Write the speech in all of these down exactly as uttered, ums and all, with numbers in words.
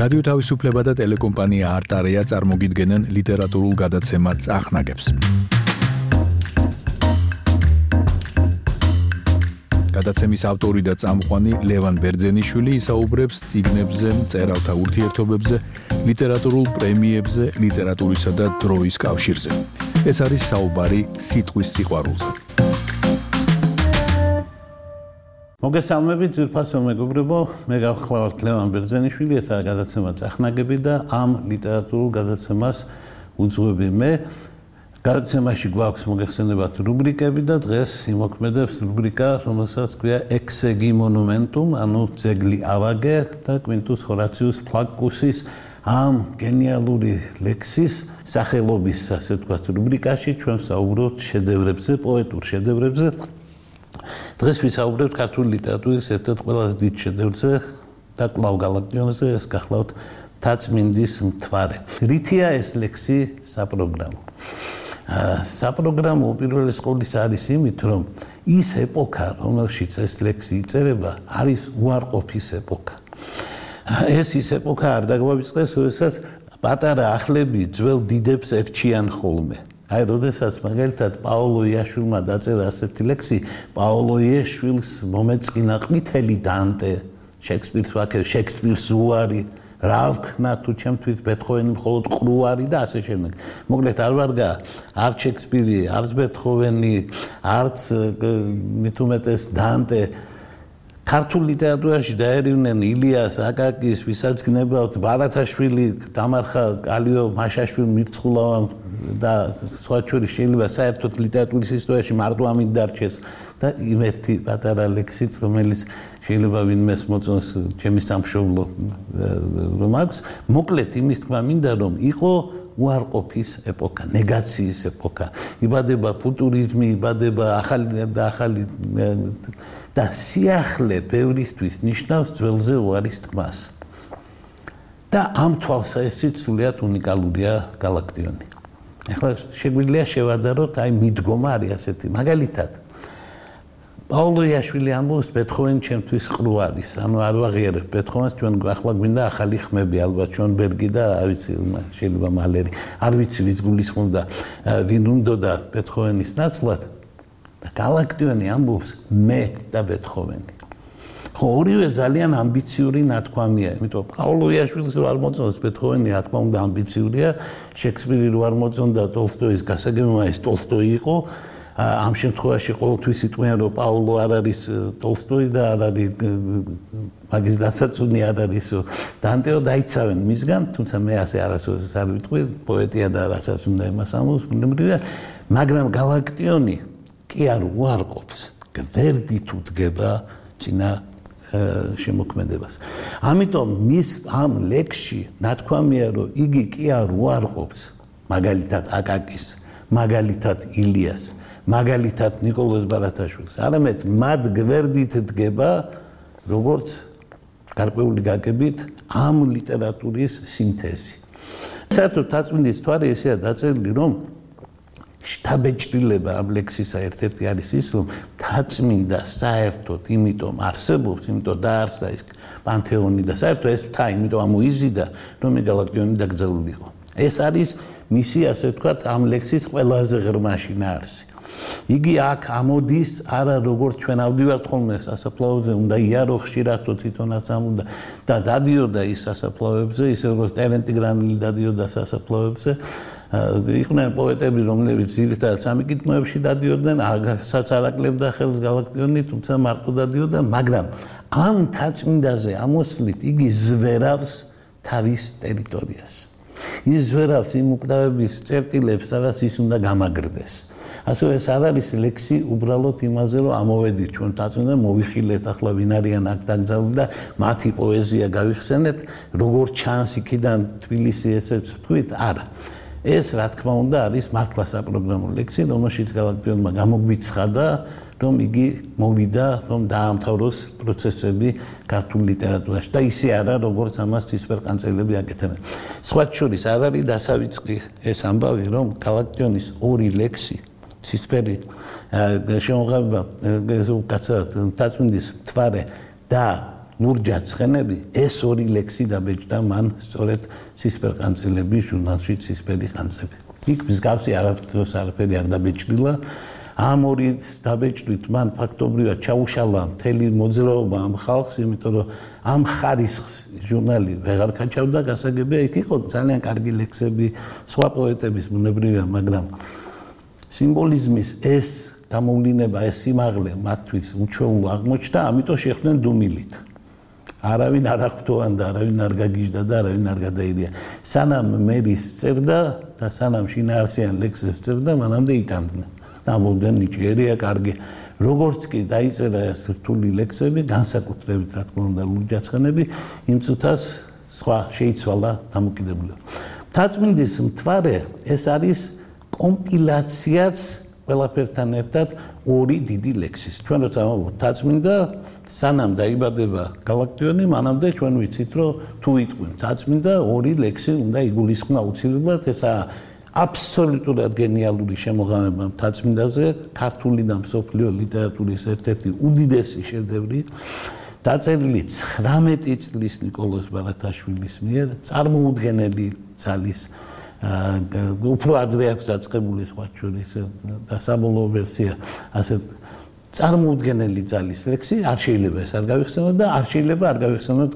რადიო თავისუფლება და ტელეკომპანია არტარია წარმოგიდგენენ ლიტერატურულ გადაცემა წახნაგებს. გადაცემის ავტორი და წამყვანი ლევან ბერძენიშვილი ისაუბრებს წიგნებზე, მწერალთა ურთიერთობებზე, ლიტერატურულ პრემიებზე, ლიტერატურისა და დროის კავშირზე. ეს არის საუბარი სიტყვის სიყვარულზე. მოგესალმებით, ძვირფასო მეგობრებო, მე გავხსნათ ლევან ბერძენიშვილი, ესაა გადაცემა წახნაგები და ამ ლიტერატურულ გადაცემას უძღვები მე. გადაცემაში გვაქვს მოგეხსენებათ რუბრიკები და დღეს იმოქმედებს რუბრიკა, რომელსაც ქვია ექსეგი მონუმენტუმ, ანუ ძეგლი ავაგე და კვინტუს ჰორაციუს ფლაკუსის ამ გენიალური ლექსის სახელობის, ასე ვთქვათ, რუბრიკაში ჩვენ ვსაუბრობთ შედევრებზე, პოეტურ შედევრებზე. დღეს ვისაუბრებთ ქართული ლიტერატურის ერთ-ერთ ყველაზე დიდ შედევრზე და კვლავ გალაქტიონზე, ეს გახლავთ მთაწმინდის მთვარე. რითია ეს ლექსი საპროგრამო? საპროგრამო უპირველეს ყოვლისა არის იმით, რომ ის ეპოქა, რომელშიც ეს ლექსი იწერება, არის უარყოფის ეპოქა. ეს ის ეპოქა არ დაგვავიწყდეს, როდესაც პატარა ახლები ძველ დიდებს ერჩიან ხოლმე. აი, როდესაც მაგალითად პაოლო იაშვილმა დაწერა ასეთი ლექსი, პაოლო იაშვილს მომეწყინა ყვითელი დანტე, შექსპირს ვაქებს, შექსპირს უარი, რა ვქნა თუ ჩემთვის ბეთჰოვენი მხოლოდ ყრუარი და ასე შემდეგ. მოკლედ არ ვარგა არც შექსპირი, არც ბეთჰოვენი, არც მით უმეტეს დანტე. ქართულ ლიტერატურაში დაერივნენ ილიას, აკაკის, ვისაც გნებავთ, ბარათაშვილი, დამარხა კალიო მაშაშვილი მირცხულავამ და სხვა შორის შეიძლება საერთოდ ლიტერატურის ისტორიაში მარტო ამით დარჩეს და იმ ერთი პატარა ლექსით, რომელიც შეიძლება ვინმეს მოწონს ჩემი სამშობლო რომ აქვს, მოკლედ იმის თქმა მინდა, რომ იყო უარყოფის ეპოქა, ნეგაციის ეპოქა. იბადება ფუტურიზმი, იბადება ახალი და ახალი და სიახლე ბევრისთვის ნიშნავს ძველზე უარის თქმას. და ამ თვალსაზრისით სრულიად უნიკალურია გალაქტიონი. ახლა შეგვიძლია შევადაროთ, აი მიდგომა არის ასეთი. მაგალითად, პაოლო იაშვილი ამბობს, ბეთჰოვენი ჩემთვის ყრუ არის. ანუ არ ვაღიარებ ბეთჰოვენს, ჩვენ ახლა გვინდა ახალი ხმები, ალბათ შონბერგი და არ ვიცი, შეიძლება მალერი. არ ვიცი ვის გულისხმობდა, ვინ უნდოდა ბეთჰოვენის ნაცვლად. და გალაქტიონი ამბობს, მე და ბეთჰოვენი. ხო, ორივე ძალიან ამბიციური ნათქვამია, იმიტომ პაოლო იაშვილს არ მოწონს ბეთჰოვენი, რა თქმა უნდა ამბიციურია, შექსპირი რო არ მოწონდა ტოლსტოის გასაგებია, ეს ტოლსტოი იყო. ამ შემთხვევაში ყოველთვის იტყვიან, რომ პაოლო არ არის ტოლსტოი და არ არის მაგის დასაწუნი არ არის დანტეო, დაიცავენ მისგან, თუმცა მე ასე არასოდეს არ ვიტყვი, პოეტია და რასაც უნდა იმას ამბობს, ბუნებრივია, მაგრამ გალაქტიონი კი არ უარყოფს, გზერდით უდგება წინა შემოქმედებას. ამიტომ მის ამ ლექსში ნათქვამია, რომ იგი კი არ უარყოფს მაგალითად აკაკის, მაგალითად ილიას, მაგალითად ნიკოლოზ ბარათაშვილს, არამედ მათ გვერდით დგება, როგორც გარკვეული გაგებით, ამ ლიტერატურის სინთეზი. საერთოდ მთაწმინდის მთვარე ესეა დაწერილი, რომ შთაბეჭდილება ამ ლექსისა ერთ-ერთი არის ის, რომ მთაწმინდა საერთოდ იმიტომ არსებობს, იმიტომ დაარსდა ის პანთეონი და საერთოდ ეს მთა იმიტომ ამოიზიდა, რომ გალაქტიონი დაკრძალულიყო. ეს არის მისი, ასე ვთქვათ, ამ ლექსის ყველაზე ღრმა შინაარსი. იგი აქ ამოდის, არა როგორც ჩვენ ავდივართ ხოლმე სასაფლაოზე, უნდა იარო ხშირად თვითონაც ამოდა და დადიოდა ის სასაფლაოებზე, ისე როგორც ტერენტი გრანილი დადიოდა სასაფლაოებზე. იყვნენ პოეტები, რომლებიც ძირითადად სამიკითნოებში დადიოდნენ, ასაც არ აკლებდა ხელს გალაქტიონი, თუმცა მარტო დადიოდა, მაგრამ ამ მთაწმინდაზე ამოსვლით იგი ზვერავს თავის ტერიტორიას. ის ზვერავს იმ უკრავების წერტილებს, სადაც ის უნდა გამაგრდეს. ასე ეს არ არის ლექსი უბრალოდ იმაზე, რომ ამოვედით ჩვენ მთაწმინდა, მოვიხილეთ ახლა ვინ არიან აქ დაკრძალული და მათი პოეზია გავიხსენეთ, როგორ ჩანს იქიდან თბილისი ესეც ვთქვით, არა. ეს რა თქმა უნდა არის მართლა საპროგრამო ლექსი, რომელშიც გალაქტიონმა გამოგვიცხადა, რომ იგი მოვიდა, რომ დაამთავროს პროცესები ქართულ ლიტერატურაში და ისე არა, როგორც ამას ცისფერყანწელები აკეთებენ. სხვა შორის არ არის დასავიწყი ეს ამბავი, რომ გალაქტიონის ორი ლექსი, ცისფერი შემოღება, კაცად, მთაწმინდის მთვარე და ლურჯაცხენები ეს ორი ლექსი დაბეჭდა მან სწორედ ცისფერყანწელების ჟურნალში ცისფერი ყანწები. იქ მსგავსი არაფერს არაფერი არ დაბეჭდილა. ამ ორი დაბეჭდით მან ფაქტობრივად ჩაუშალა მთელი მოძრაობა ამ ხალხს, იმიტომ რომ ამ ხარისხს ჟურნალი ვეღარ გაჩავდა, გასაგებია იქ იყო ძალიან კარგი ლექსები სხვა პოეტების ბუნებრივია, მაგრამ სიმბოლიზმის ეს გამოვლინება, ეს სიმაღლე მათთვის უჩვეულო აღმოჩნდა, ამიტომ შეხვდნენ დუმილით. არავინ არ აღთოვან და არავინ არ გაგიჟდა და არავინ არ გადაიდია. სანამ მერის წერდა და სანამ შინაარსიან ლექსებს წერდა, მანამდე იტანდნენ. დამოვდნენ ნიჭიერია, კარგი. როგორც კი დაიწერა ეს რთული ლექსები, განსაკუთრებით რა თქმა უნდა ლურჯაცხენები, იმ წუთას სხვა შეიცვალა დამოკიდებულება. მთაწმინდის მთვარე ეს არის კომპილაციაც ყველაფერთან ერთად ორი დიდი ლექსის. ჩვენ როცა ვამბობთ მთაწმინდა, სანამ დაიბადება გალაქტიონი, მანამდე ჩვენ ვიცით, რომ თუ იტყვი მთაწმინდა, ორი ლექსი უნდა იგულისხმო აუცილებლად, ესაა აბსოლუტურად გენიალური შემოღამება მთაწმინდაზე, ქართული და მსოფლიო ლიტერატურის ერთ-ერთი უდიდესი შედევრი, დაწერილი ცხრამეტი წლის ნიკოლოზ ბარათაშვილის მიერ, წარმოუდგენელი ძალის უფრო ადრე აქვს დაწყებული სხვა შორის და საბოლოო ვერსია ასე წარმოუდგენელი ძალის ლექსი, არ შეიძლება ეს არ გავიხსენოთ და არ შეიძლება არ გავიხსენოთ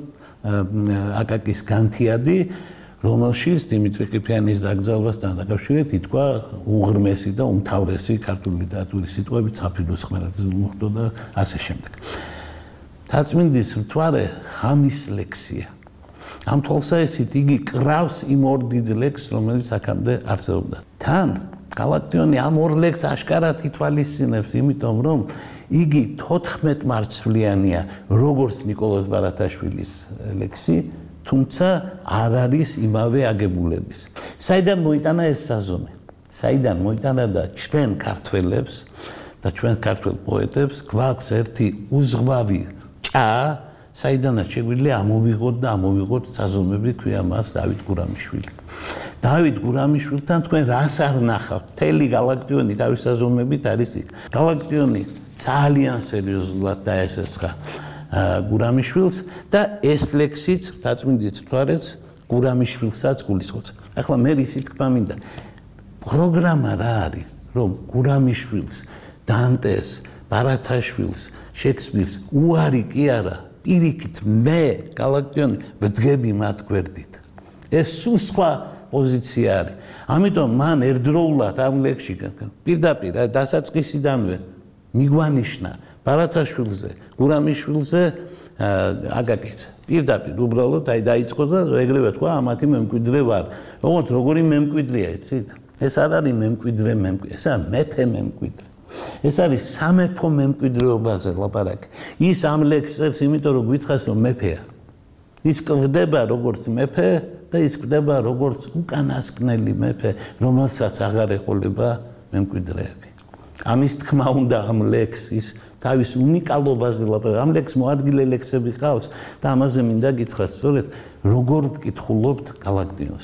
აკაკის განთიადი, რომელშიც დიმიტრი ყიფიანის დაკრძალვასთან დაკავშირებით ითქვა უღრმესი და უმთავრესი ქართული ლიტერატურის სიტყვები ცაფილოს ხმელეთზე მოხდა და ასე შემდეგ. მთაწმინდის მთვარე ხამის ლექსია. ამ თვალსაჩინით იგი კრავს იმ ორ დიდ ლექსს, რომელიც აქამდე არსებობდა. თან გალაქტიონი ამ ორ ლექსს აშკარად ითვალისწინებს, იმიტომ რომ იგი თოთხმეტ მარცვლიანია, როგორც ნიკოლოზ ბარათაშვილის ლექსი, თუმცა არ არის იმავე აგებულების. საიდან მოიტანა ეს საზომი? საიდან მოიტანა და ჩვენ ქართველებს და ჩვენ ქართველ პოეტებს გვაქვს ერთი უზღვავი ჭა, საიდანაც შეგვიძლია ამოვიღოთ და ამოვიღოთ საზომები, ქვია მას დავით გურამიშვილი. დავით გურამიშვილთან თქვენ რას არ ნახავთ? მთელი გალაქტიონი თავის საზომებით არის იქ. გალაქტიონი ძალიან სერიოზულად დაესესხა გურამიშვილს და ეს ლექსიც მთაწმინდის მთვარეც გურამიშვილსაც გულისხმობს. ახლა მე ისიც თქვა მინდა, პროგრამა რა არის, რომ გურამიშვილს, დანტეს, ბარათაშვილს, შექსპირს უარი კი არა, პირიქით მე გალაქტიონი ვდგები მათ გვერდით. ეს სულ სხვა პოზიცია არის. ამიტომ მან ერთდროულად ამ ლექსში პირდაპირ დასაწყისიდანვე მიგვანიშნა ბარათაშვილზე, გურამიშვილზე, აკაკიც. პირდაპირ უბრალოდ აი დაიწყო და ეგრევე თქვა, ამათი მემკვიდრე ვარ. ოღონდ როგორი მემკვიდრეა, იცით? ეს არ არის მემკვიდრე, მემკვიდრე, ესა მეფე მემკვიდრე. ეს არის სამეფო მემკვიდრეობაზე ლაპარაკი. ის ამ ლექსებს, იმიტომ რომ გითხას, რომ მეფეა. ის კვდება როგორც მეფე და ის კვდება როგორც უკანასკნელი მეფე, რომელსაც აღარ ეყოლება მემკვიდრეები. ამის თქმა უნდა ამ ლექსის თავის უნიკალობაზე ლაპარაკი. ამ ლექს მოადგილე ლექსები ყავს და ამაზე მინდა გითხრათ, სწორედ როგორ ვკითხულობთ გალაქტიონს.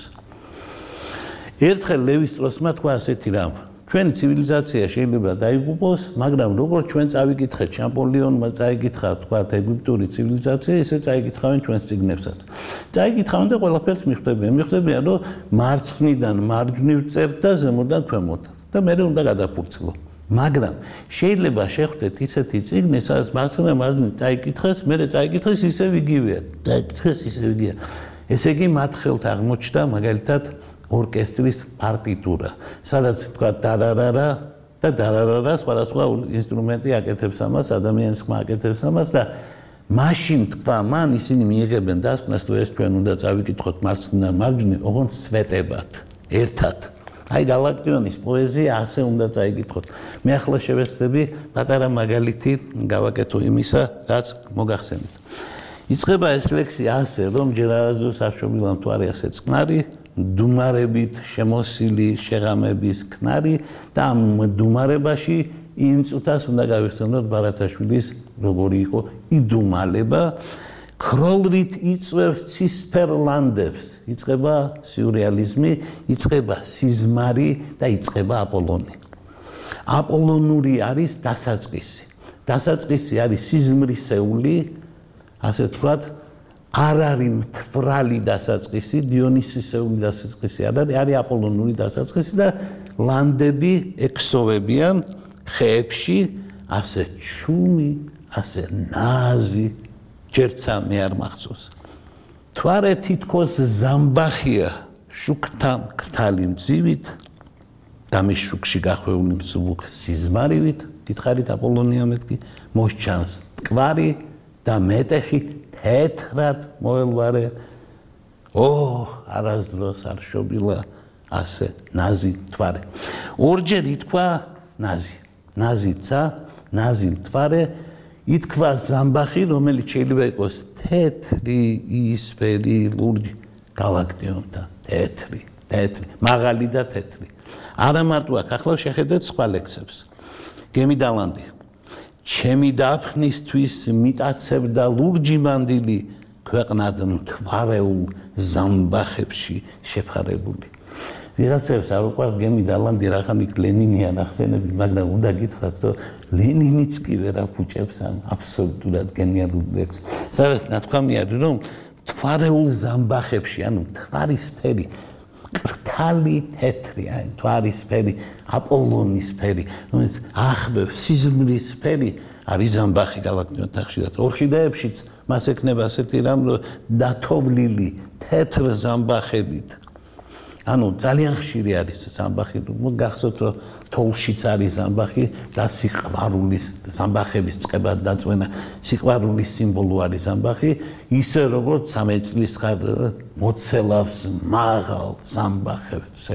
ერთხელ ლევი სტროსმა თქვა ასეთი რამ. ჩვენი ცივილიზაცია შეიძლება დაიღუპოს, მაგრამ როგორც ჩვენ წავიკითხეთ შამპოლიონმა წაიკითხა თქვა ეგვიპტური ცივილიზაცია, ისე წაიკითხავენ ჩვენს წიგნებსაც. წაიკითხავენ და ყველაფერს მიხვდებიან. მიხვდებიან, რომ მარცხნიდან მარჯვნივ წერთ და ზემოდან ქვემოთ და მე უნდა გადაფურცლო. მაგრამ შეიძლება შეხვდეთ ისეთი წიგნი, სადაც მარცხნიდან მარჯვნივ წაიკითხეს, მერე წაიკითხეს ისევ იგივეა. წაიკითხეს ისევ იგივეა. ესე იგი მათ ხელთ აღმოჩნდა მაგალითად ორკესტრის პარტიტურა, სადაც თქვა დარარარა და დარარარა სხვადასხვა ინსტრუმენტი აკეთებს ამას, ადამიანის ხმა აკეთებს ამას და მაშინ თქვა მან ისინი მიიღებენ დასკვნას, რომ ეს ჩვენ უნდა წავიკითხოთ მარცხნიდან მარჯვნივ, ოღონდ სვეტებად, ერთად. აი გალაქტიონის პოეზია ასე უნდა წაიკითხოთ. მე ახლა შევეცდები პატარა მაგალითი გავაკეთო იმისა, რაც მოგახსენეთ. იწყება ეს ლექსი ასე, რომ ჯერ არასდროს არ შობილა მთვარე ასე წყნარი, დუმარებით შემოსილი შეღამების ქნარი და ამ დუმარებაში იმ წუთას უნდა გავიხსენოთ ბარათაშვილის როგორი იყო იდუმალება, ქროლრით იწვევს ცისფერ ლანდებს, იწყება სიურეალიზმი, იწყება სიზმარი და იწყება აპოლონი. აპოლონური არის დასაწყისი. დასაწყისი არის სიზმრისეული, ასე თქვათ, არ არის მთვრალი დასაწყისი, დიონისისეული დასაწყისი არ არის, არის აპოლონური დასაწყისი და ლანდები ექსოვებიან ხეებში, ასე ჩუმი, ასე ნაზი, ჯერცა მე არ მახსოვს. თვარე თითქოს ზამბახია შუქთა მკრთალი მძივით და მის შუქში გახვეული მსუბუქ სიზმარივით, გითხარით აპოლონია მეთქი, მოსჩანს მტკვარი და მეტეხი თეთრად მოელვარე. ო, არასდროს არ შობილა ასე ნაზი მთვარე. ორჯერ ითქვა ნაზი, ნაზიცა, ნაზი მთვარე, ითქვა ზამბახი, რომელიც შეიძლება იყოს თეთრი, იისფერი, ლურჯი, გალაქტიონთან, თეთრი, თეთრი, მაღალი და თეთრი. არა მარტო აქ, ახლა შეხედეთ სხვა ლექსებს. გემი დალანდი. ჩემი დაფნისთვის მიტაცებდა ლურჯი მანდილი ქვეყნად მთვარეულ ზამბახებში შეფარებული. ვიღაცებს არ უყვართ გემი დალანდი, რახან იქ ლენინი ანახსენები, მაგრამ უნდა გითხრათ, რომ ლენინიც კი ვერ აფუჭებს ამ აბსოლუტურად გენიალურ ლექსს. სადაც ნათქვამია, რომ მთვარეულ ზამბახებში, ანუ მთვარისფერი, მკრთალი თეთრი, აი მთვარისფერი, აპოლონისფერი, რომელიც ახბებს სიზმრისფერი, არის ზამბახი გალაქტიონთან ხშირად. ორქიდეებშიც მას ექნება ასეთი რამ, რომ დათოვლილი თეთრ ზამბახებით. ანუ ძალიან ხშირი არის ზამბახი, გახსოვთ რომ თოვლშიც არის ზამბახი და სიყვარულის ზამბახების წყებად დაწვენა სიყვარულის სიმბოლო არის ზამბახი, ისე როგორც სამი წლის ხარ მოცელავს მაღალ ზამბახებს.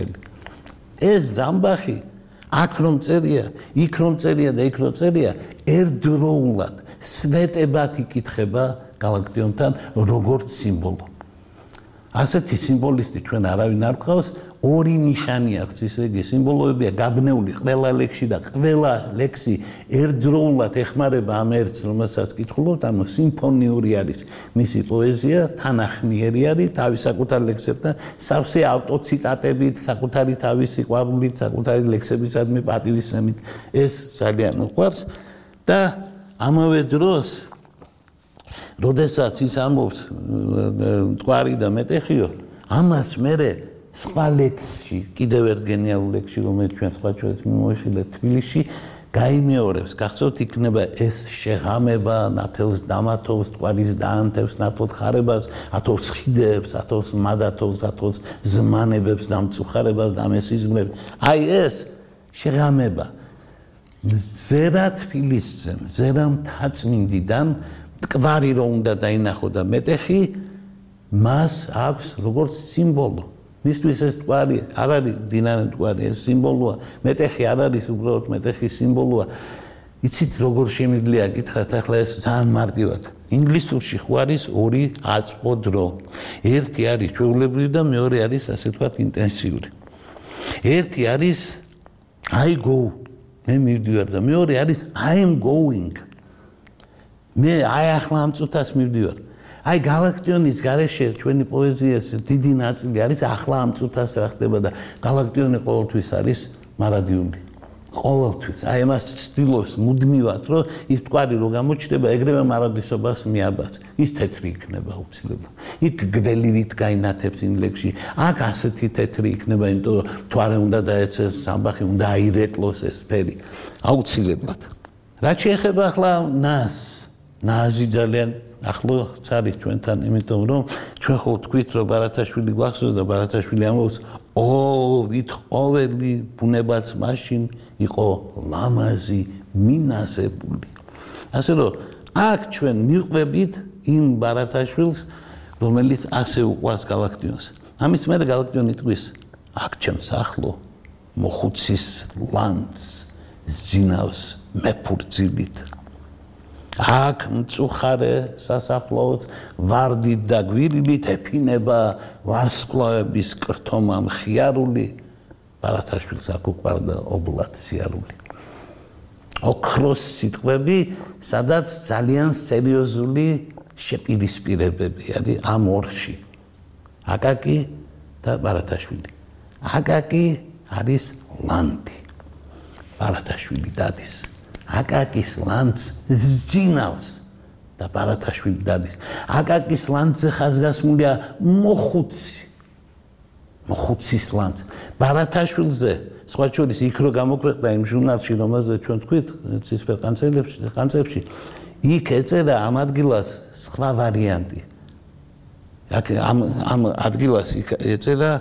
ეს ზამბახი აქ რომ წერია, იქ რომ წერია და იქ რომ წერია, ერთდროულად სვეტებად იკითხება გალაქტიონთან როგორც სიმბოლო. ასეთი სიმბოლისტი ჩვენ არავინ არ გვყავს, ორი ნიშანი აქვს, ისე იგი სიმბოლოებია გაბნეული ყველა ლექსში და ყველა ლექსი ერთდროულად ეხმარება ამ ერთს, რომელსაც კითხულობთ, ანუ სიმფონიური არის მისი პოეზია, თანახმიერი არის თავის საკუთარ ლექსებთან, სავსე ავტოციტატებით, საკუთარი თავის სიყვარულით, საკუთარი ლექსებისადმი პატივისცემით. ეს ძალიან უყვარს და ამავე დროს როდესაც ის ამბობს მტკვარი და მეტეხიო, ამას მერე სხვა ლექსში, კიდევ ერთ გენიალურ ლექსში, რომელიც ჩვენ სხვა ჩვენს მიმოიხილეთ თბილისში, გაიმეორებს, გახსოვთ, იქნება ეს შეღამება, ნათელს დამათოვს, მტკვარის დაანთევს, ნათელ ხარებას, ათოვს ხიდებს, ათოვს მადათოვს, ათოვს ზმანებებს და მწუხარებას და მესიზმრებს. აი ეს შეღამება ზერა თბილისძემ, ზერა მთაწმინდიდან მტკვარი რომ უნდა დაინახო და მეტეხი, მას აქვს როგორც სიმბოლო. მისთვის ეს მტკვარი არ არის მდინარე მტკვარი, ეს სიმბოლოა. მეტეხი არ არის უბრალოდ მეტეხი სიმბოლოა. იცით როგორ შემიძლია გითხრათ ახლა ეს ძალიან მარტივად. ინგლისურში ხო არის ორი აწმყო დრო. ერთი არის ჩვეულებრივი და მეორე არის ასე ვთქვათ ინტენსიური. ერთი არის I go, მე მივდივარ და მეორე არის I am going. მე აი ახლა ამ წუთას მივდივარ. აი გალაქტიონის გარეშე ჩვენი პოეზიის დიდი ნაწილი არის ახლა ამ წუთას რა ხდება და გალაქტიონი ყოველთვის არის მარადიული. ყოველთვის. აი მას ცდილობს მუდმივად, რომ ის მტკვარი რო გამოჩნდება, ეგრევე მარადისობას მიაბაც. ის თეთრი იქნება უცილებლად. იქ გველივით გაინათებს ინლექსში. აქ ასეთი თეთრი იქნება, იმიტომ რომ თვარე უნდა დაეცეს ზამბახი, უნდა აირეკლოს ეს ფერი. აუცილებლად. რაც შეეხება ახლა ნას ნაზი ძალიან ახლოს არის ჩვენთან, იმიტომ რომ ჩვენ ხო ვთქვით, რომ ბარათაშვილი გვახსოვს და ბარათაშვილი ამბობს, ო, ვითხოველი ბუნებაც მაშინ იყო ლამაზი, მინასებული. ასე რომ აქ ჩვენ მივყვებით იმ ბარათაშვილს, რომელიც ასე უყვარს გალაქტიონს. ამის მერე გალაქტიონი თქვის, აქ ჩემს ახლო მოხუცის ლანძს ზინავს მეფურძილით. აქ მწუხარე სასაფლაოც ვარდით და გვირილით ეფინება ვარსკვლავების კრთომა მხიარული. ბარათაშვილს აქ უყვარდა ობლად სიარული. ოქროს სიტყვები, სადაც ძალიან სერიოზული შეპირისპირებები არის ამ ორში. აკაკი და ბარათაშვილი. აკაკი არის ლანდი. ბარათაშვილი დადის. აკაკის ლანდს ზინავს და ბარათაშვილი დადის. აკაკის ლანძზე ხაზგასმულია მოხუცი. მოხუცის ლანძ. ბარათაშვილზე სხვა შორის იქ რო გამოქვეყნდა იმ ჟურნალში, რომელზეც ჩვენ თქვით, ცისფერ კანცელებში, კანცელებში, იქ ეწერა ამ ადგილას სხვა ვარიანტი. აქ ამ ამ ადგილას ეწერა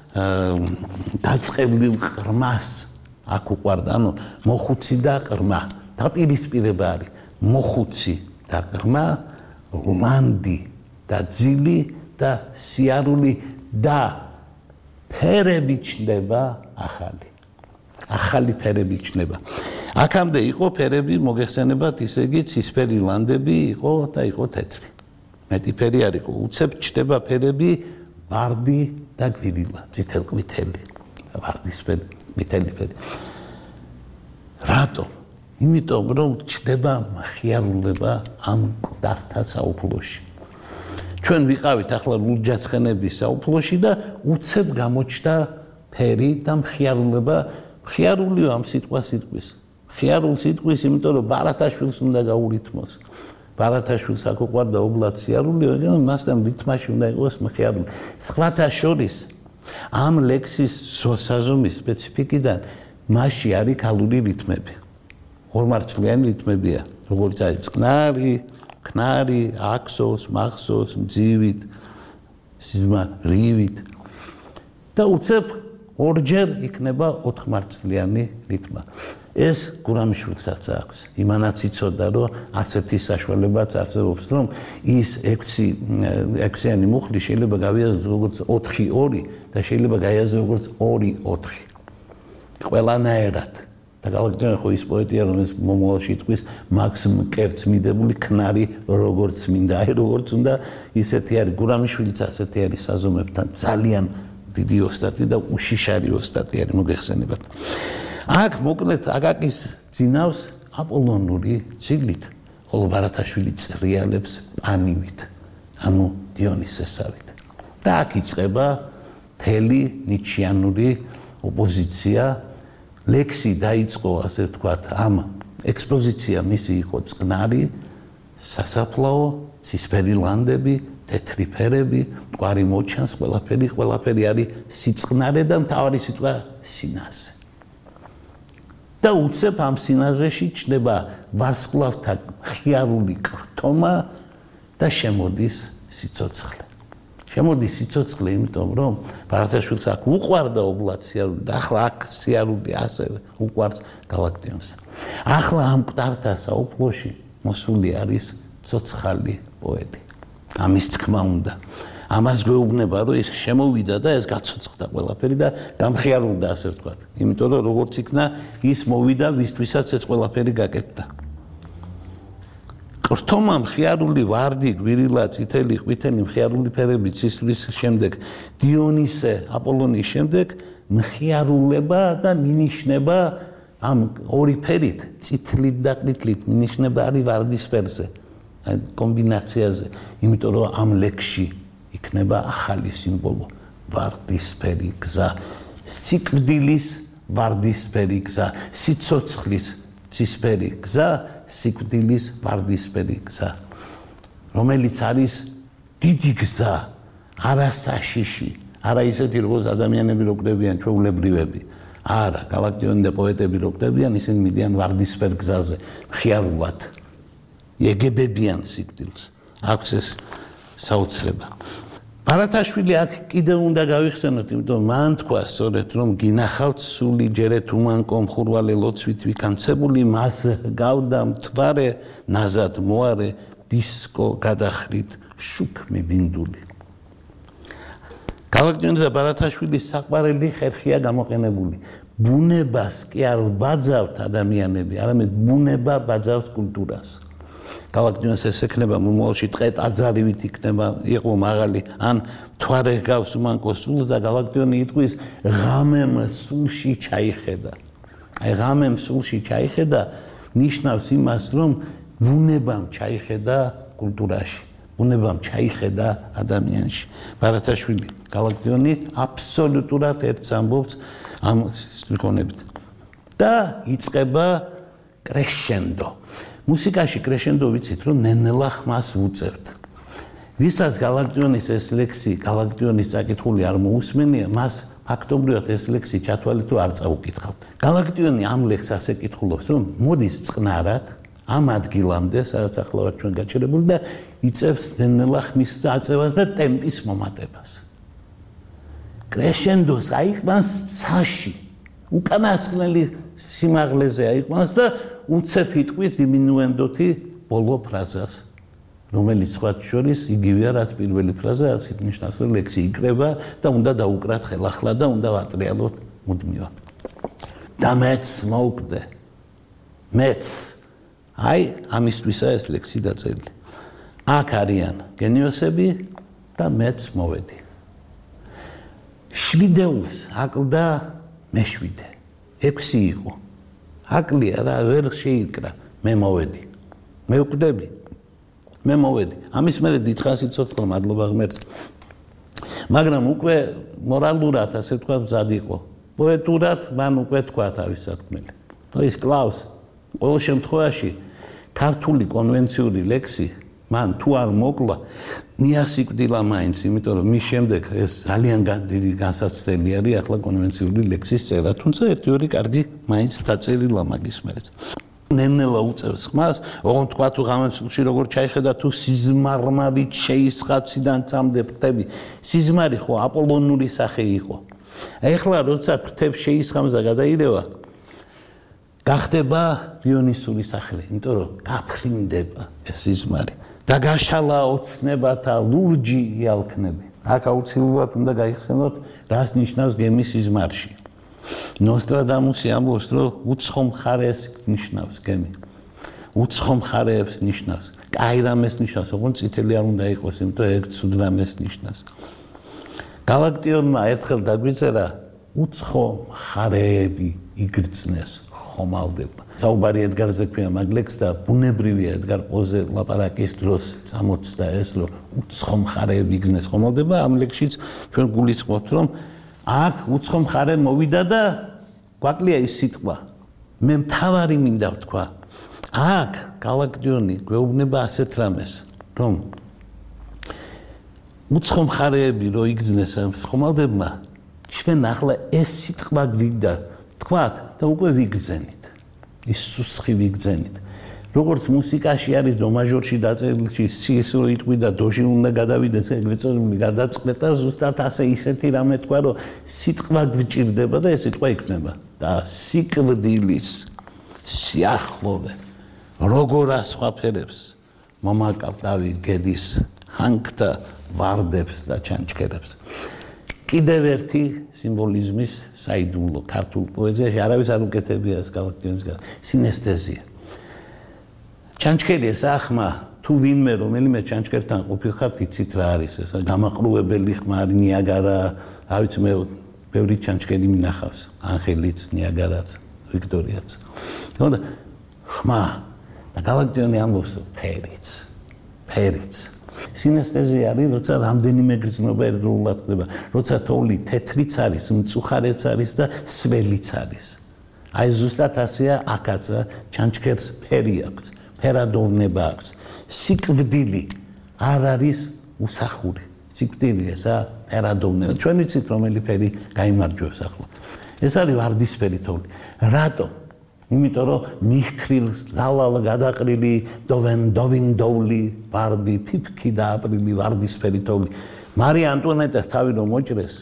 დაწყევლილ ყრმას აქ უყვარდა, ანუ მოხუცი და ყრმა. დაპირისპირება არის მოხუცი და ყრმა, ლანდი და ძილი და სიარული და ფერები ჩნდება ახალი. ახალი ფერები ჩნდება. აქამდე იყო ფერები მოგეხსენებათ, ისე იგი ცისფერი ლანდები იყო და იყო თეთრი. მეტი ფერი არ იყო. უცებ ჩნდება ფერები ვარდი და გვირილა, წითელყვითელი. ვარდისფერი, ყვითელი ფერი. რატომ? იმიტომ რომ ჩნდება მხიარულება ამ მკვდართა საუფლოში. ჩვენ ვიყავით ახლა ლურჯაცხენების საუფლოში და უცებ გამოჩნდა ფერი და მხიარულება. მხიარულიო ამ სიტყვა სიტყვის. მხიარულ სიტყვის, იმიტომ რომ ბარათაშვილს უნდა გაურითმოს. ბარათაშვილს აქ უყვარდა ობლად სიარულიო, ეგრევე მასთან რითმაში უნდა იყოს მხიარული. სხვათა შორის ამ ლექსის საზომის სპეციფიკიდან მასში არის ქალური რითმები. ორმარცვლიანი რითმებია, როგორც არის წყნარი, ქნარი, აქსოს, მახსოვს, მძივით, სიზმა, რივით. და უცებ ორჯერ იქნება ოთხმარცვლიანი რითმა. ეს გურამიშვილსაც აქვს. იმანაც იცოდა, რომ ასეთი საშუალებაც არსებობს, რომ ის ექვსი ექვსიანი მუხლი შეიძლება გავიაზროს როგორც ოთხი ორი და შეიძლება გაიაზროს როგორც ორი ოთხი. ყველანაირად. და გალაქტიონი ხო ის პოეტია, რომელიც მომავალში იტყვის მაქს მკერდს მიდებული ქნარი როგორც მინდა. აი როგორც უნდა ისეთი არის გურამიშვილიც ასეთი არის საზომებთან ძალიან დიდი ოსტატი და უშიშარი ოსტატი არის მოგეხსენებათ. აქ მოკლედ აკაკის ძინავს აპოლონური ციკლით, ხოლო ბარათაშვილი წრიალებს პანივით, ანუ დიონისესავით. და აქ იწყება მთელი ნიჩიანური ოპოზიცია. ლექსი დაიწყო, ასე ვთქვათ, ამ ექსპოზიცია მისი იყო წყნარი, სასაფლაო, ცისფერი ლანდები, თეთრი ფერები, მტკვარი მოჩანს, ყველაფერი, ყველაფერი არის სიწყნარე და მთავარი სიტყვა სინაზე. და უცებ ამ სინაზეში ჩნდება ვარსკვლავთა ხიარული კრთომა და შემოდის სიცოცხლე. შემოდის სიცოცხლე, იმიტომ რომ ბარათაშვილს აქ უყვარდა ობლად სიარული და ახლა აქ სიარული ასევე უყვარს გალაქტიონს. ახლა ამ მკვდართა საუფლოში მოსული არის ცოცხალი პოეტი. ამის თქმა უნდა. ამას გვეუბნება, რომ ის შემოვიდა და ეს გაცოცხლდა ყველაფერი და გამხიარულდა, ასე ვთქვათ. იმიტომ რომ როგორც იქნა, ის მოვიდა, ვისთვისაც ეს ყველაფერი გაკეთდა. კრთომა, მხიარული, ვარდი, გვირილა, წითელი, ყვითელი, მხიარული ფერები, ცისლის შემდეგ, დიონისე, აპოლონის შემდეგ, მხიარულება და მინიშნება ამ ორი ფერით, წითლით და ყვითლით, მინიშნება არის ვარდისფერზე, კომბინაციაზე, იმიტომ რომ ამ ლექსში იქნება ახალი სიმბოლო, ვარდისფერი გზა, სიკვდილის ვარდისფერი გზა, სიცოცხლის ცისფერი გზა, სიკვდილის ვარდისფერი გზა, რომელიც არის დიდი გზა, არა საშიში, არა ისეთი როგორც ადამიანები რო კვდებიან ჩვეულებრივები, არა, გალაქტიონი და პოეტები რო კვდებიან, ისინი მიდიან ვარდისფერ გზაზე, მხიარულად, ეგებებიან სიკვდილს, აქვს ეს საოცრება. ბარათაშვილი აქ კიდევ უნდა გავიხსენოთ, იმიტომ მან თქვა სწორედ რომ გინახავთ სული ჯერეთ უმანკო მხურვალე ლოცვით ვიქანცებული მას გავდა მთვარე ნაზად მოარე დისკო გადახრით შუქმი ბინდული. გალაქტიონის და ბარათაშვილის საყვარელი ხერხია გამოყენებული. ბუნებას კი არ ბაძავთ ადამიანები, არამედ ბუნება ბაძავთ კულტურას. გალაქტიონს ეს ექნება მომავალში ტყე-ტაძარივით იქნება, იყო მაღალი, ან მთვარე გავს უმანკო სულს და გალაქტიონი იტყვის ღამემ სულში ჩაიხედა. აი ღამემ სულში ჩაიხედა ნიშნავს იმას, რომ ბუნებამ ჩაიხედა კულტურაში, ბუნებამ ჩაიხედა ადამიანში. ბარათაშვილი, გალაქტიონი აბსოლუტურად ერთს ამბობს ამ სტრიქონებით. და იწყება კრეშენდო. მუსიკაში კრეშენდო ვიცით, რომ ნენელა ხმას ვუწევთ. ვისაც გალაქტიონის ეს ლექსი, გალაქტიონის წაკითხული არ მოусმენია, მას ფაქტობრივად ეს ლექსი ჩათვალეთ, რომ არ წაუკითხავთ. გალაქტიონი ამ ლექსს ასე კითხულობს, რომ მოდის წყნარად ამ ადგილამდე, სადაც ახლა ვართ ჩვენ გაჩერებული და იწევს ნენელა ხმის დაწევას და ტემპის მომატებას. კრეშენდოს აიყვანს საში, უკანასკნელი სიმაღლეზე აიყვანს და უცებ იტყვით დიმინუენდოთი ბოლო ფრაზას, რომელიც სხვათა შორის იგივეა, რაც პირველი ფრაზა, ასეთ ნიშნავს, რომ ლექსი იკრება და უნდა დაუკრათ ხელახლა და უნდა ვატრიალოთ მუდმივად. და მეც მოვკვდე. მეც აი, ამისთვისა ეს ლექსი დაწერილი. აქ არიან გენიოსები და მეც მოვედი. შვიდეულს აკლდა მეშვიდე. ექვსი იყო. აკლია რა, ვერ შეიკრა. მე მოვედი. მე ვკვდები. მე მოვედი. ამის მერე დიდხანს იცოცხლა, მადლობა ღმერთს. მაგრამ უკვე მორალურად, ასე ვთქვათ, მზად იყო. პოეტურად მან უკვე თქვა თავის სათქმელი. ის კლავს ყოველ შემთხვევაში ქართული კონვენციური ლექსი მან თუ არ მოკლა, მიასიკვდილა მაინც, იმიტომ რომ მის შემდეგ ეს ძალიან დიდი განსაცდელი არის ახლა კონვენციური ლექსის წერა, თუმცა ერთი-ორი კარგი მაინც დაწერილა მაგის მერე. ნენელა უწევს ხმას, ოღონდ თქვა თუ ღამემსხლში როგორ ჩაიხედა თუ სიზმარმავით შეისხაციდან წამდე ფრთები. სიზმარი ხო აპოლონური სახე იყო. ეხლა როცა ფრთებს შეისხამს და გადაირევა, გახდება დიონისური სახლი, იმიტომ რომ გაფრინდება ეს სიზმარი და გაშალა ოცნებათა ლურჯი იალქნები. აქ აუცილებლად უნდა გაიხსენოთ, რას ნიშნავს გემი სიზმარში. ნოსტრადამუსი ამბობს, რომ უცხო მხარეს ნიშნავს გემი. უცხო მხარეებს ნიშნავს. კაირამეს ნიშნავს, ოღონდ წითელი არ უნდა იყოს, იმიტომ ეგ ცუდრამეს ნიშნავს. გალაქტიონმა ერთხელ დაგვიწერა უცხო მხარეები იგრძნეს ხომალდება. საუბარი ედგარზე ქვია მაგ ლექსს და ბუნებრივია ედგარ პოზე ლაპარაკის დროს წამოწდა ეს, რომ უცხო მხარეები იგრძნეს ხომალდება. ამ ლექსშიც ჩვენ გულისხმობთ, რომ აქ უცხო მხარე მოვიდა და გვაკლია ის სიტყვა. მე მთავარი მინდა ვთქვა. აქ გალაქტიონი გვეუბნება ასეთ რამეს, რომ უცხო მხარეები რო იგრძნეს ხომალდებმა, ჩვენ ახლა ეს სიტყვა გვინდა თქვათ და უკვე ვიგრძენით. ის სუსხი ვიგრძენით. როგორც მუსიკაში არის დო მაჟორში დაწერილი სის რო იტყვი და დოში უნდა გადავიდეს ეგრეთ წოდებული გადაწყდა, ზუსტად ასე ისეთი რამე თქვა, რომ სიტყვა გვჭირდება და ეს სიტყვა იქნება. და სიკვდილის სიახლოვე როგორ ასვაფერებს მომაკავტავი გედის ჰანქთა ვარდებს და ჩანჩქერებს. კიდევ ერთი სიმბოლიზმის საიდუმლო ქართულ პოეზიაში არავის არ უკეთებია ეს გალაქტიონის სინესთეზია. ჩანჩქერი ეს ახმა თუ ვინმე რომელიმე ჩანჩქერთან ყოფილხართ, იცით რა არის ეს გამაყრუებელი ხმა არის ნიაგარა, რა ვიცი მე ბევრი ჩანჩქერი მინახავს, ანხელიც, ნიაგარაც, ვიქტორიაც. თქონდა ხმა და გალაქტიონი ამბობს ფერიც, ფერიც. სინესთეზია არის, როცა რამდენიმე გრძნობა ერთდროულად ხდება, როცა თოვლი თეთრიც არის, მწუხარეც არის და სველიც არის. აი ზუსტად ასეა აქაც ჩანჩქერს ფერი აქვს, ფერადოვნება აქვს. სიკვდილი არ არის უსახური. სიკვდილი ესა ფერადოვნება. ჩვენ ვიცით რომელი ფერი გაიმარჯვებს ახლა. ეს არის ვარდისფერი თოვლი. რატო? იმიტომ რომ მიხქრილს ლალალ გადაყრილი დოვენ დოვინდოვლი ვარდი ფიფქი და აპრილი ვარდისფერი თოვლი. მარია ანტუანეტას თავი რომ მოჭრეს,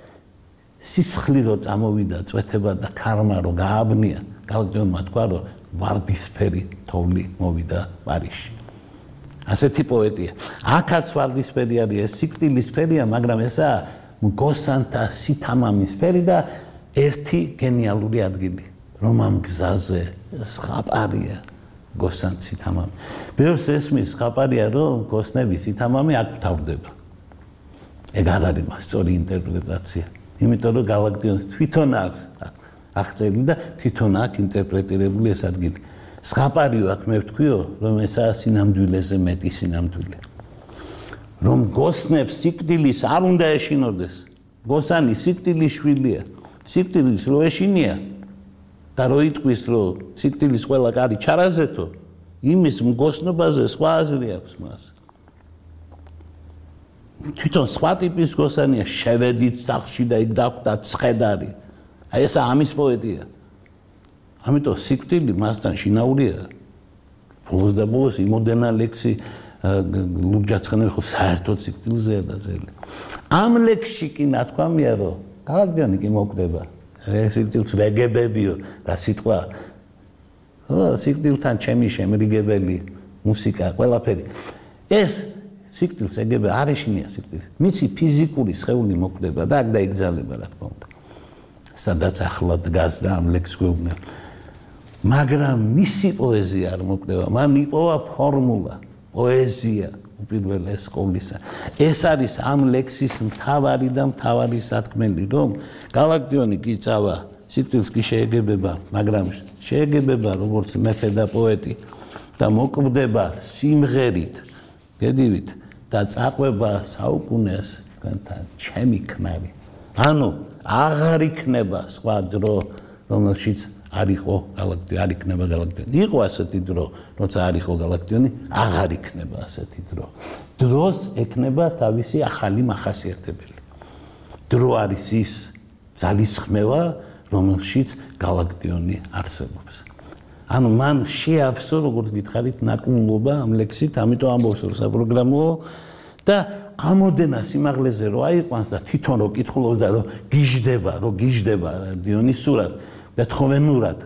სისხლი რო წამოვიდა, წვეთება და ქარმა რო გააბნია, გალაქტიონმა თქვა რომ ვარდისფერი თოვლი მოვიდა პარიზში. ასეთი პოეტია. აქაც ვარდისფერი არის, ეს სიკვდილის ფერია, მაგრამ ესაა მგოსანთა სითამამის ფერი და ერთი გენიალური ადგილი. რომ ამ გზაზე სხაპარია გოსანთ სითამამი. ბევრს ესმის სხაპარია, რომ გოსნების სითამამი აქ თავდება. ეგ არ არის სწორი ინტერპრეტაცია. იმიტომ რომ გალაქტიონს თვითონ აქვს აღწერილი და თვითონ აქვს ინტერპრეტირებული ეს ადგილი. სხაპარიო აქ მე ვთქვიო, რომ ესაა სინამდვილეზე მეტი სინამდვილე. რომ გოსნებს სიკვდილის არ უნდა ეშინოდეს. გოსანი სიკვდილის შვილია. სიკვდილის რო ეშინია და რო იტყვის, რომ სიკვდილის ყველა კარი ჩარაზეთო, იმის მგოსნობაზე სხვა აზრი აქვს მას. თვითონ სხვა ტიპის გოსანია, შევედით სახლში და იქ დახვდა ცხედარი. აი ესა ამის პოეტია. ამიტომ სიკვდილი მასთან შინაურია. ბოლოს და ბოლოს იმოდენა ლექსი ლურჯაცხენები ხო საერთოდ სიკვდილზეა დაწერილი. ამ ლექსში კი ნათქვამია, რომ გალაკტიონი კი მოკვდება. სიკვდილს ვეგებებიო, რა სიტყვა. ხო, სიკვდილთან ჩემი შემრიგებელი მუსიკა, ყველაფერი. ეს სიკვდილს ეგებე არ ეშინია სიკვდილი. მიცი ფიზიკური სხეული მოკვდება და აქ დაიგზავნება რა თქმა უნდა. სადაც ახლა დგას და ამ ლექსს გვეუბნება. მაგრამ მისი პოეზია არ მოკვდება, მან იპოვა ფორმულა, პოეზია უპირველეს ყოვლისა. ეს არის ამ ლექსის მთავარი და მთავარი სათქმელი, რომ გალაკტიონი კი წავა, სიკვდილს კი შეეგებება, მაგრამ შეეგებება როგორც მეფე და პოეტი და მოკვდება სიმღერით, გედივით და წაყვება საუკუნეს თქვენთან ჩემი ქმარი. ანუ აღარ იქნება სხვა დრო, რომელშიც არ იყო გალაკტიონი, არ იქნება გალაკტიონი. იყო ასეთი დრო, როცა არ იყო გალაკტიონი, აღარ იქნება ასეთი დრო. დროს ექნება თავისი ახალი მახასიათებელი. დრო არის ის ძალისხმევა, რომელშიც გალაკტიონი არსებობს. ანუ მან შეავსო, როგორც გითხარით, ნაკლულობა ამ ლექსით, ამიტომ ამბობს რომ საპროგრამოა და ამოდენა სიმაღლეზე რო აიყვანს და თვითონ რო კითხულობს და რო გიждდება, რო გიждდება დიონის სურათ და თხოვენურად.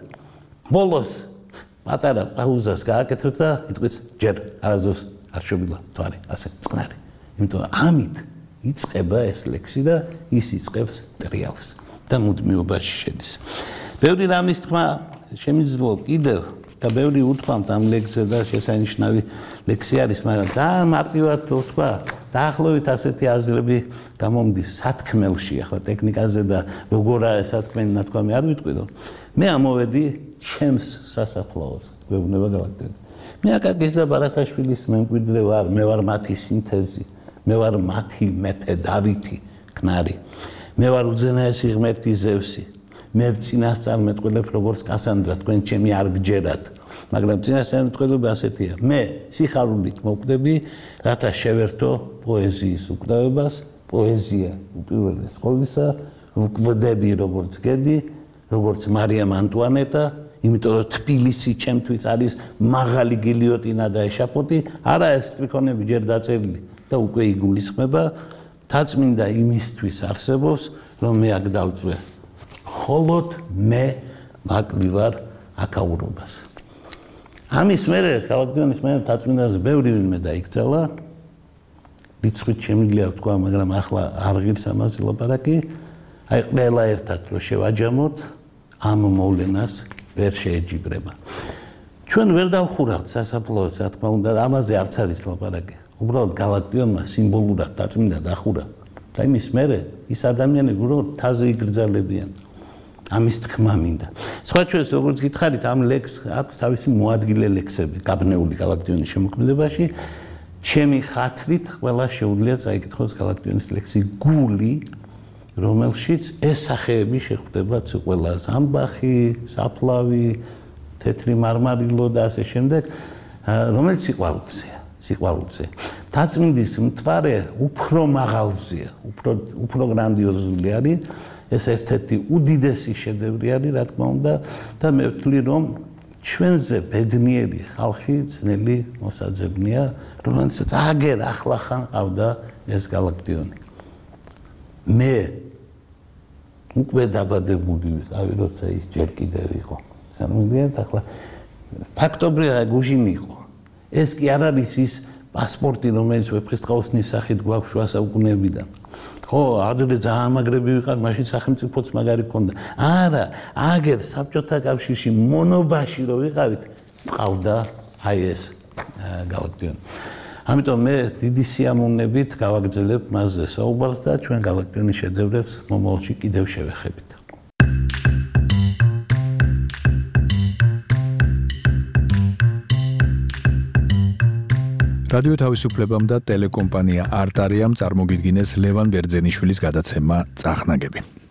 ბოლოს პატარა პაუზას გააკეთებს და იტყვის ჯერ არასდროს არ შობილა თვარი, ასე წყნარი. იმიტომ ამით იწყება ეს ლექსი და ის იწყებს ტრიალს და მუდმივობაში შედის. ბევრი რამის თქმა შემიძლია კიდევ და ბევრი უთქვამთ ამ ლექსზე და შესანიშნავი ლექსი არის, მაგრამ ძალიან მარტივად რო თქვა, დაახლოებით ასეთი აზრები გამომდის სათქმელში, ახლა ტექნიკაზე და როგორაა სათქმელი ნათქვამი არ ვიტყვი, რომ მე ამოვედი ჩემს სასაფლაოზე, გვეუბნება გალაკტიონი. მე აკაკის და ბარათაშვილის მემკვიდრე ვარ, მე ვარ მათი სინთეზი, მე ვარ მათი მეფე დავითი ქნარი. მე ვარ უძენაესი ღმერთი ზევსი. მე წინასწარმეტყველებ როგორც კასანდრა, თქვენ ჩემი არ გჯერათ. მაგრამ წინასწარმეტყველება ასეთია. მე სიხარულით მოკვდები, რათა შევერთო პოეზიის უკვდავებას, პოეზია უპირველეს ყოვლისა, ვკვდები როგორც გედი, როგორც მარიამ ანტუანეტა, იმიტომ რომ თბილისი ჩემთვის არის მაღალი გილიოტინა და ეშაპოტი, არა ეს სტრიქონები ჯერ დაწერილი და უკვე იგულისხმება, თაწმინდა იმისთვის არსებობს, რომ მე აქ დავწვე. ხოლოდ მე მაკლი ვარ აკაურობას. ამის მერე გალაკტიონის მერე თაწმინდაზე ბევრი ვინმე დაიქცელა. რიცხვით შემიძლია ვთქვა, მაგრამ ახლა არ ღირს ამაზე ლაპარაკი. აი ყველა ერთად რო შევაჯამოთ, ამ მოვლენას ვერ შეეჯიბრება. ჩვენ ვერ დავხურავთ სასაფლაოს, რა თქმა უნდა, ამაზე არც არის ლაპარაკი. უბრალოდ გალაკტიონმა სიმბოლურად თაწმინდა დახურა. და იმის მერე ის ადამიანები რო თაზე იგრძელებიან. ამის თქმა მინდა. სხვა ჩვენს როგორც გითხარით, ამ ლექსს აქვს თავისი მოადგილე ლექსები, გაბნეული გალაკტიონის შემოქმედებაში. ჩემი ხათრით ყველა შეუძლია წაიკითხოს გალაკტიონის ლექსი გული, რომელშიც ეს სახეები შეხვდება ცუყველას, ამბახი, საფლავი, თეთრი მარმარილო და ასე შემდეგ, რომელიც სიყვარულზეა, სიყვარულზე. თაწმინდის მთვარე უფრო მაღალზეა, უფრო უფრო გრანდიოზული არის. ეს ერთ-ერთი უდიდესი შედევრი არის, რა თქმა უნდა, და მე ვთვლი, რომ ჩვენზე ბედნიერი ხალხი ძნელი მოსაძებნია, რომელსაც აგერ ახლახან ყავდა ეს გალაკტიონი. მე უკვე დაბადებული ვიყავი, როცა ის ჯერ კიდევ იყო. სამუდიად ახლა ფაქტობრივად გუჟინი იყო. ეს კი არ არის ის პასპორტი, რომელიც ვეფხისტყაოსნის სახით გვაქვს შუა საუკუნეებიდან. ხო, ადრე ძალიან მაგრები ვიყავ, მაშინ სახელმწიფოც მაგარი ქონდა. არა, აგერ საბჭოთა კავშირში მონობაში რო ვიყავით, ყავდა აი ეს გალაკტიონი. ამიტომ მე დიდი სიამოვნებით გავაგრძელებ მასზე საუბარს და ჩვენ გალაკტიონის შედევრებს მომავალში კიდევ შევეხებით. რადიო თავისუფლებამ და ტელეკომპანია არტარიამ წარმოგიდგინეს ლევან ბერძენიშვილის გადაცემა წახნაგები.